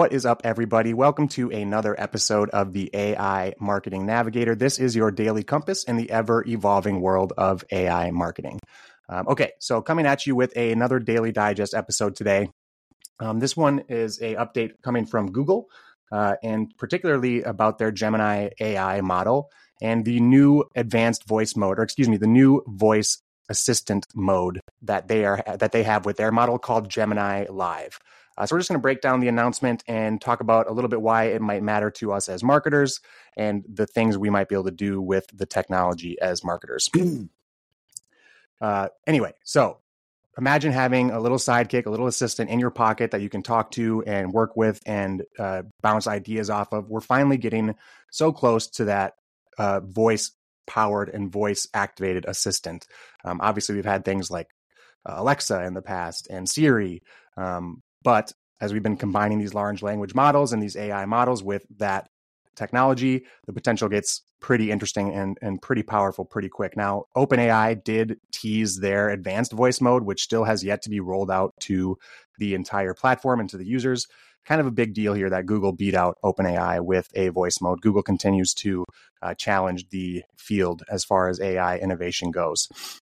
What is up, everybody? Welcome to another episode of the AI Marketing Navigator. This is your daily compass in the ever-evolving world of AI marketing. So coming at you with another Daily Digest episode today. This one is an update coming from Google, and particularly about their Gemini AI model and the new advanced voice mode, the new voice assistant mode that they have with their model called Gemini Live. So we're just going to break down the announcement and talk about a little bit why it might matter to us as marketers and the things we might be able to do with the technology as marketers. So imagine having a little sidekick, a little assistant in your pocket that you can talk to and work with and bounce ideas off of. We're finally getting so close to that voice-powered and voice-activated assistant. Obviously, we've had things like Alexa in the past and Siri, but as we've been combining these large language models and these AI models with that technology, the potential gets pretty interesting and pretty powerful pretty quick. Now, OpenAI did tease their advanced voice mode, which still has yet to be rolled out to the entire platform and to the users. Kind of a big deal here that Google beat out OpenAI with a voice mode. Google continues to challenge the field as far as AI innovation goes.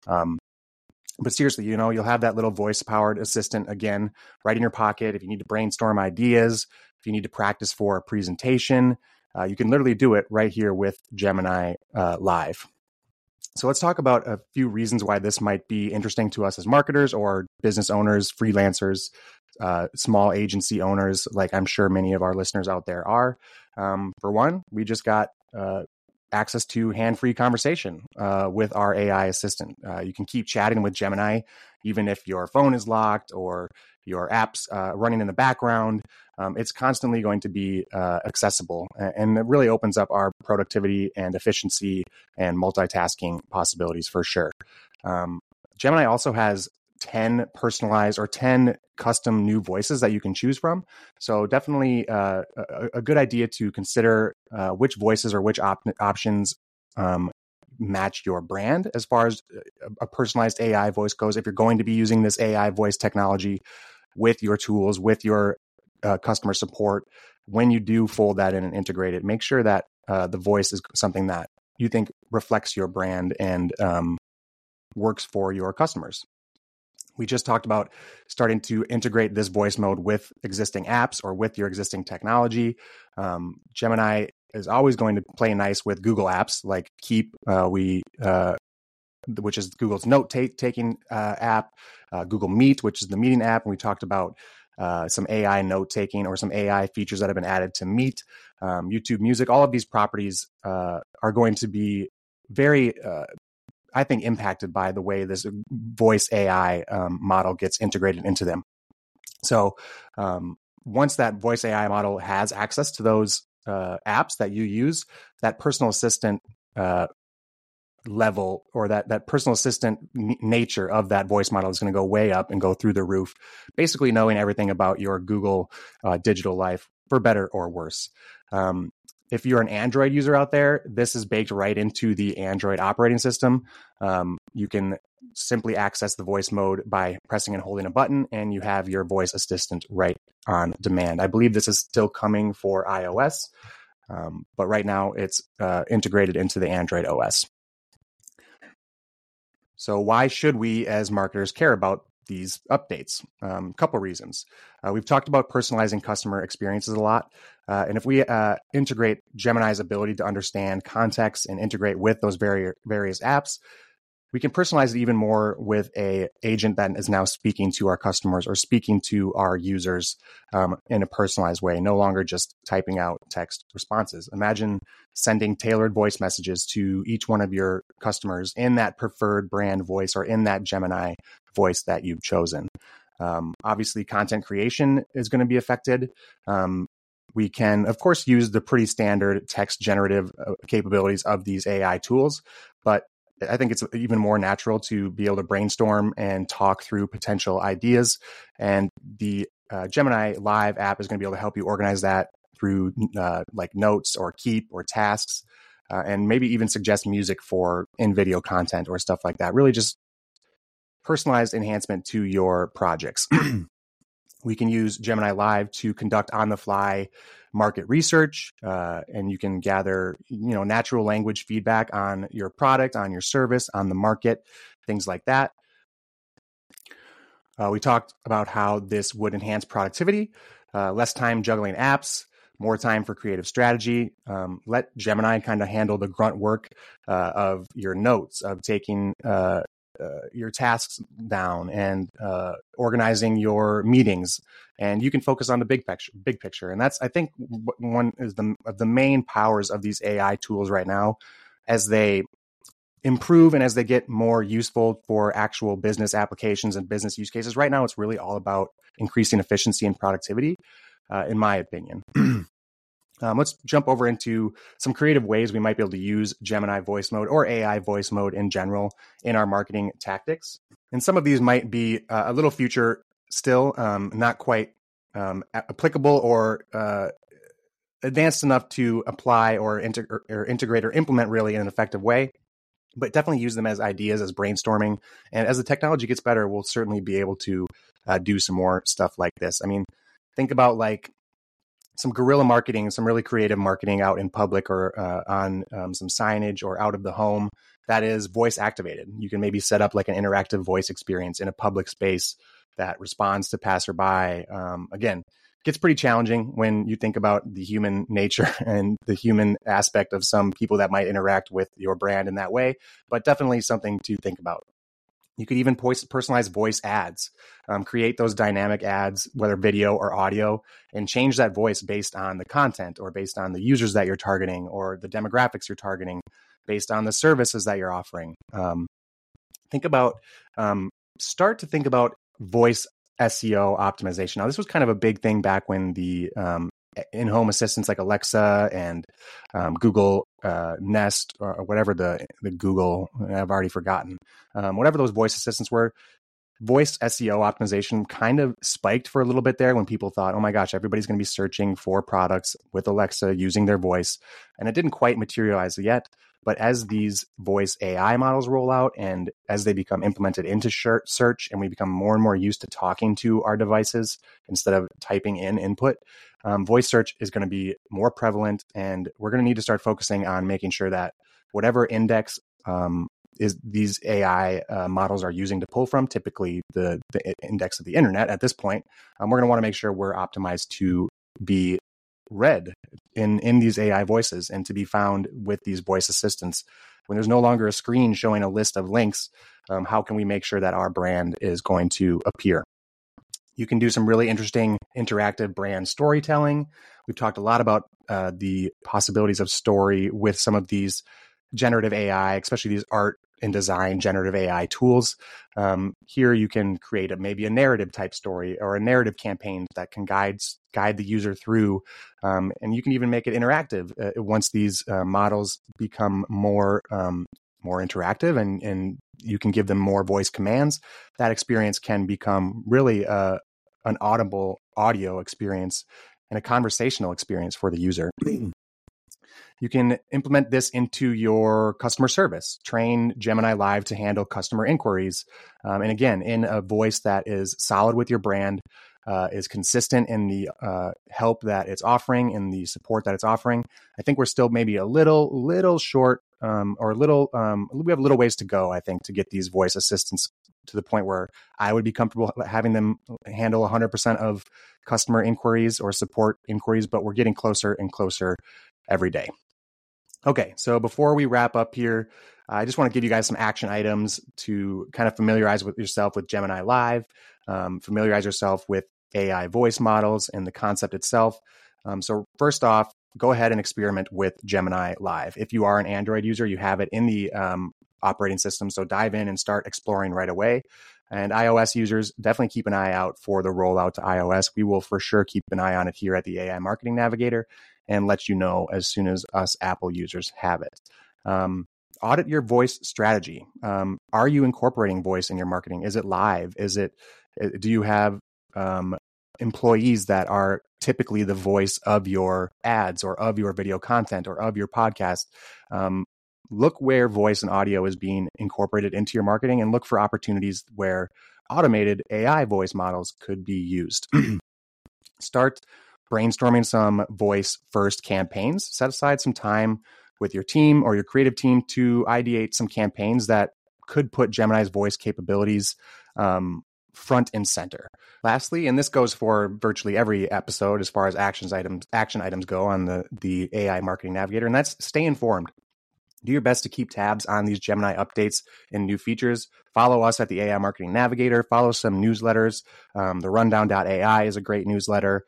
But seriously, you'll have that little voice-powered assistant again right in your pocket. If you need to brainstorm ideas, if you need to practice for a presentation, you can literally do it right here with Gemini Live. So let's talk about a few reasons why this might be interesting to us as marketers or business owners, freelancers, small agency owners, like I'm sure many of our listeners out there are. For one, we just got access to hand-free conversation with our AI assistant. You can keep chatting with Gemini, even if your phone is locked or your app's running in the background. It's constantly going to be accessible, and it really opens up our productivity and efficiency and multitasking possibilities for sure. Gemini also has 10 personalized or 10 custom new voices that you can choose from. So definitely a good idea to consider which voices or which options match your brand as far as a personalized AI voice goes. If you're going to be using this AI voice technology with your tools, with your customer support, when you do fold that in and integrate it, make sure that the voice is something that you think reflects your brand and works for your customers. We just talked about starting to integrate this voice mode with existing apps or with your existing technology. Gemini is always going to play nice with Google apps like Keep, which is Google's note-taking app, Google Meet, which is the meeting app. And we talked about some AI note-taking or some AI features that have been added to Meet, YouTube Music. All of these properties are going to be very I think impacted by the way this voice AI model gets integrated into them. So once that voice AI model has access to those apps that you use, that personal assistant level or that personal assistant nature of that voice model is going to go way up and go through the roof, basically knowing everything about your Google digital life for better or worse. If you're an Android user out there, this is baked right into the Android operating system. You can simply access the voice mode by pressing and holding a button, and you have your voice assistant right on demand. I believe this is still coming for iOS, but right now it's integrated into the Android OS. So why should we as marketers care about these updates? A couple reasons. We've talked about personalizing customer experiences a lot. And if we integrate Gemini's ability to understand context and integrate with those various apps, we can personalize it even more with an agent that is now speaking to our customers or speaking to our users in a personalized way, no longer just typing out text responses. Imagine sending tailored voice messages to each one of your customers in that preferred brand voice or in that Gemini voice that you've chosen. Obviously, content creation is going to be affected. We can, of course, use the pretty standard text generative capabilities of these AI tools, but I think it's even more natural to be able to brainstorm and talk through potential ideas. And the Gemini Live app is going to be able to help you organize that through like notes or Keep or tasks, and maybe even suggest music for in-video content or stuff like that. Really just personalized enhancement to your projects. We can use Gemini Live to conduct on-the-fly market research, and you can gather, natural language feedback on your product, on your service, on the market, things like that. We talked about how this would enhance productivity, less time juggling apps, more time for creative strategy. Let Gemini kind of handle the grunt work of your notes, of taking your tasks down and organizing your meetings, and you can focus on the big picture. And that's, I think, one is the main powers of these AI tools right now, as they improve and as they get more useful for actual business applications and business use cases. Right now, it's really all about increasing efficiency and productivity, in my opinion. Let's jump over into some creative ways we might be able to use Gemini voice mode or AI voice mode in general in our marketing tactics. And some of these might be a little future still, not quite applicable or advanced enough to apply or integrate or implement really in an effective way, but definitely use them as ideas, as brainstorming. And as the technology gets better, we'll certainly be able to do some more stuff like this. I mean, think about like some guerrilla marketing, some really creative marketing out in public or on some signage or out of the home that is voice activated. You can maybe set up like an interactive voice experience in a public space that responds to passerby. Again, gets pretty challenging when you think about the human nature and the human aspect of some people that might interact with your brand in that way, but definitely something to think about. You could even personalize voice ads, create those dynamic ads, whether video or audio, and change that voice based on the content or based on the users that you're targeting or the demographics you're targeting, based on the services that you're offering. Start to think about voice SEO optimization. Now, this was kind of a big thing back when the in-home assistants like Alexa and Google Nest or whatever the Google, I've already forgotten, whatever those voice assistants were, voice SEO optimization kind of spiked for a little bit there when people thought, oh my gosh, everybody's going to be searching for products with Alexa using their voice. And it didn't quite materialize yet. But as these voice AI models roll out and as they become implemented into search and we become more and more used to talking to our devices instead of typing in input, voice search is going to be more prevalent. And we're going to need to start focusing on making sure that whatever index is these AI models are using to pull from, typically the index of the internet at this point, we're going to want to make sure we're optimized to be read in these AI voices and to be found with these voice assistants. When there's no longer a screen showing a list of links, how can we make sure that our brand is going to appear? You can do some really interesting interactive brand storytelling. We've talked a lot about the possibilities of story with some of these generative AI, especially these art and design generative AI tools. Here you can create maybe a narrative type story or a narrative campaign that can guide the user through. And you can even make it interactive once these models become more interactive and you can give them more voice commands. That experience can become really an audible audio experience and a conversational experience for the user. You can implement this into your customer service. Train Gemini Live to handle customer inquiries. And again, in a voice that is solid with your brand, is consistent in the help that it's offering and the support that it's offering. I think we're still maybe a little short we have a little ways to go, I think, to get these voice assistants to the point where I would be comfortable having them handle 100% of customer inquiries or support inquiries, but we're getting closer and closer every day. Okay, so before we wrap up here, I just want to give you guys some action items to kind of familiarize yourself with Gemini Live, familiarize yourself with AI voice models and the concept itself. So first off, go ahead and experiment with Gemini Live. If you are an Android user, you have it in the operating system, so dive in and start exploring right away. And iOS users, definitely keep an eye out for the rollout to iOS. We will for sure keep an eye on it here at the AI Marketing Navigator and let you know as soon as us Apple users have it. Audit your voice strategy. Are you incorporating voice in your marketing? Is it live? Do you have employees that are typically the voice of your ads or of your video content or of your podcast? look where voice and audio is being incorporated into your marketing and look for opportunities where automated AI voice models could be used. Start brainstorming some voice first campaigns. Set aside some time with your team or your creative team to ideate some campaigns that could put Gemini's voice capabilities front and center. Lastly, and this goes for virtually every episode as far as action items go on the AI Marketing Navigator, and that's stay informed. Do your best to keep tabs on these Gemini updates and new features. Follow us at the AI Marketing Navigator. Follow some newsletters. The rundown.ai is a great newsletter.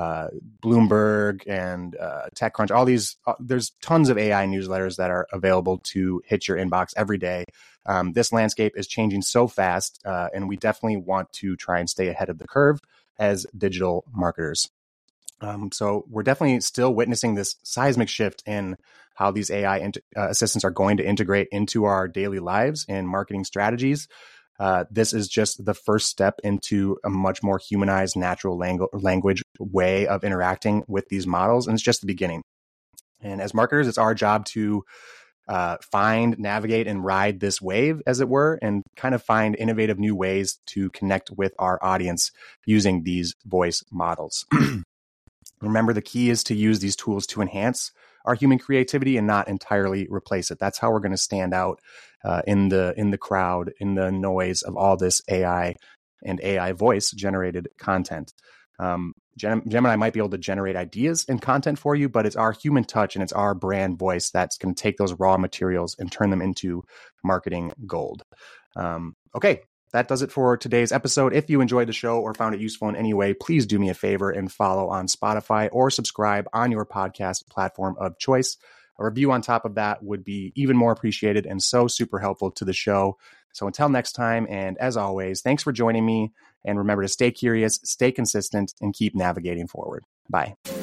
Bloomberg and TechCrunch, all these, there's tons of AI newsletters that are available to hit your inbox every day. This landscape is changing so fast, and we definitely want to try and stay ahead of the curve as digital marketers. So we're definitely still witnessing this seismic shift in how these AI assistants are going to integrate into our daily lives and marketing strategies. This is just the first step into a much more humanized, natural language way of interacting with these models, and it's just the beginning. And as marketers, it's our job to find, navigate, and ride this wave, as it were, and kind of find innovative new ways to connect with our audience using these voice models. Remember, the key is to use these tools to enhance our human creativity and not entirely replace it. That's how we're going to stand out in the crowd, in the noise of all this AI and AI voice generated content. Gemini might be able to generate ideas and content for you, but it's our human touch and it's our brand voice that's going to take those raw materials and turn them into marketing gold. Okay. That does it for today's episode. If you enjoyed the show or found it useful in any way, please do me a favor and follow on Spotify or subscribe on your podcast platform of choice. A review on top of that would be even more appreciated and so super helpful to the show. So until next time, and as always, thanks for joining me. And remember to stay curious, stay consistent, and keep navigating forward. Bye.